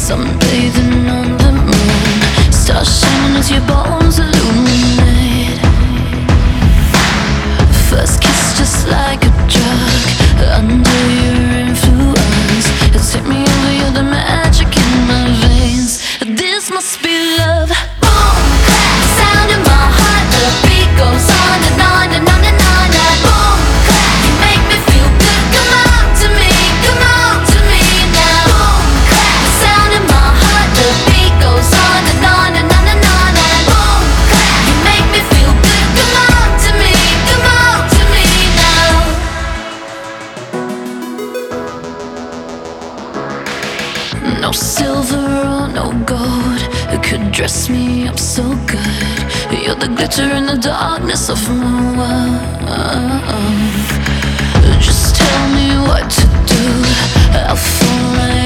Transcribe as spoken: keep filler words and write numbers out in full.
sunbathing on the moon, stars shining as your bones illuminate. First kiss just like a drug, under your influence. It's hit me over, you're the magic in my veins. This must be love. Boom, clap, sound in my heart. The beat goes on and on and on and on. And boom, clap, you make me feel good. Come on to me, come on to me now. Boom, clap, sound in my heart. The beat goes on and on and on and on. And boom, clap, you make me feel good. Come on to me, come on to me now. No silver or no gold could dress me up so good. You're the glitter in the darkness of my world. Just tell me what to do, I'll fall right